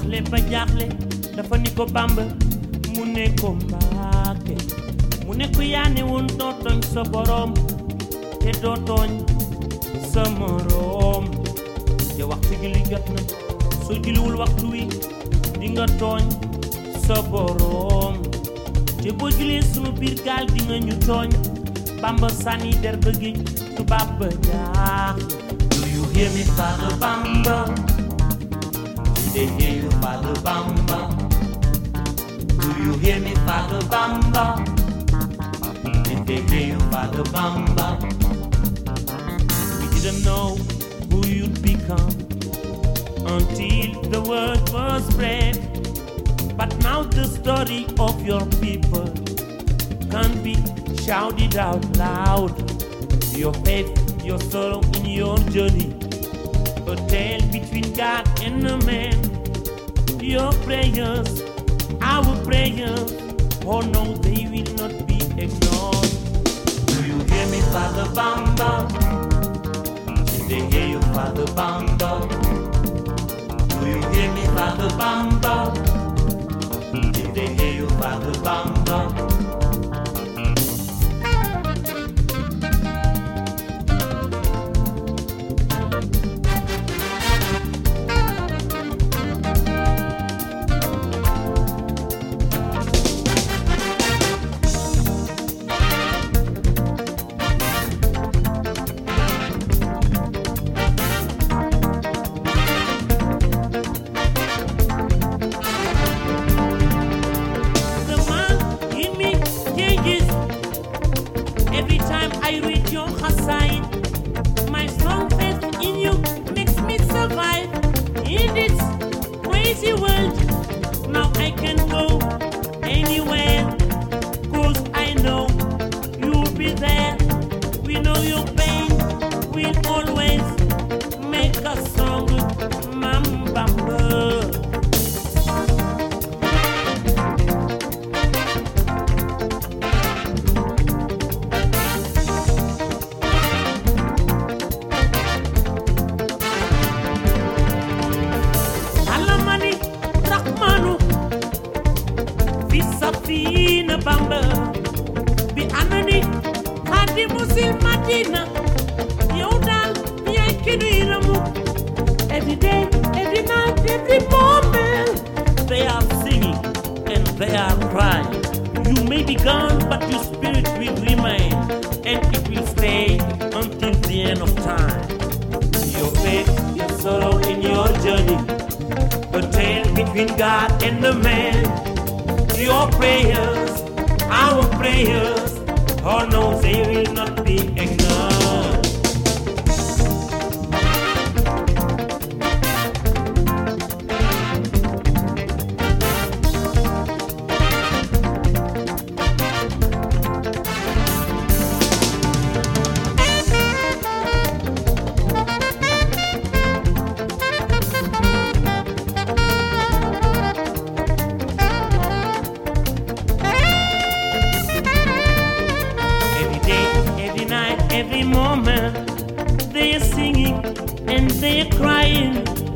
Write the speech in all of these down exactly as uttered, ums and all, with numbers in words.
jaaxle ba jaaxle dafa ni ko Bamba mu ne ko Mbàkke mu ne ko yaa ne woon doo tooñ sa borom te doo tooñ sa morom te waxtu julli jot na soo julliwul waxtu wi di nga tooñ sa borom te boo jullee sunu biir gaal di nga ñu tooñ Bamba sànni der ba géej tubaab ba jaaxle. Do you hear me, Father Bamba? Did they hear you, Father Bamba? Do you hear me, Father Bamba? Did they hear you, Father Bamba? We didn't know who you'd become until the word was spread. But now the story of your people can be shouted out loud. Your faith, your sorrow in your journey, a tale between God and a man. Your prayers, our prayers, oh no, they will not be ignored. Do you hear me, Father Bamba? Did they hear you, Father Bamba? Do you hear me, Father Bamba? Did they hear you, Father Bamba? Every time I read your Hasaid, my strong faith in you makes me survive in this crazy world. Now I can go anywhere, cause I know you'll be there. We know your pain will always make us stronger, Mamba. Safina Bamba bi anani hadi musil Madina yow dal yaay kinu iramu. Every day, every night, every moment they are singing and they are crying. You may be gone but your spirit will remain, and it will stay until the end of time. Your faith, your sorrow in your journey, a tale between God and the man. Your prayers, our prayers, oh no, they will not be ignored. Every moment they are singing and they are crying.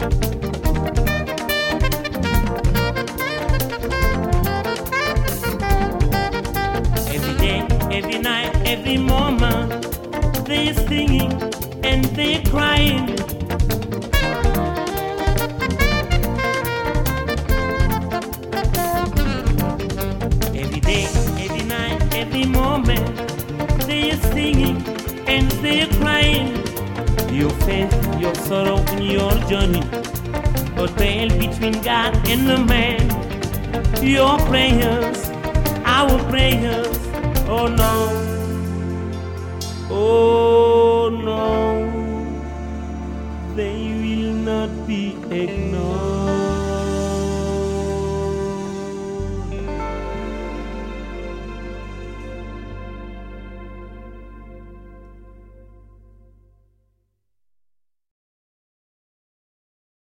Every day, every night, every moment they are singing and they are crying. Every day, every night, every moment they are singing and they're crying. Your faith, your sorrow in your journey, a tale between God and the man. Your prayers, our prayers, oh no, oh no, they will not be ignored.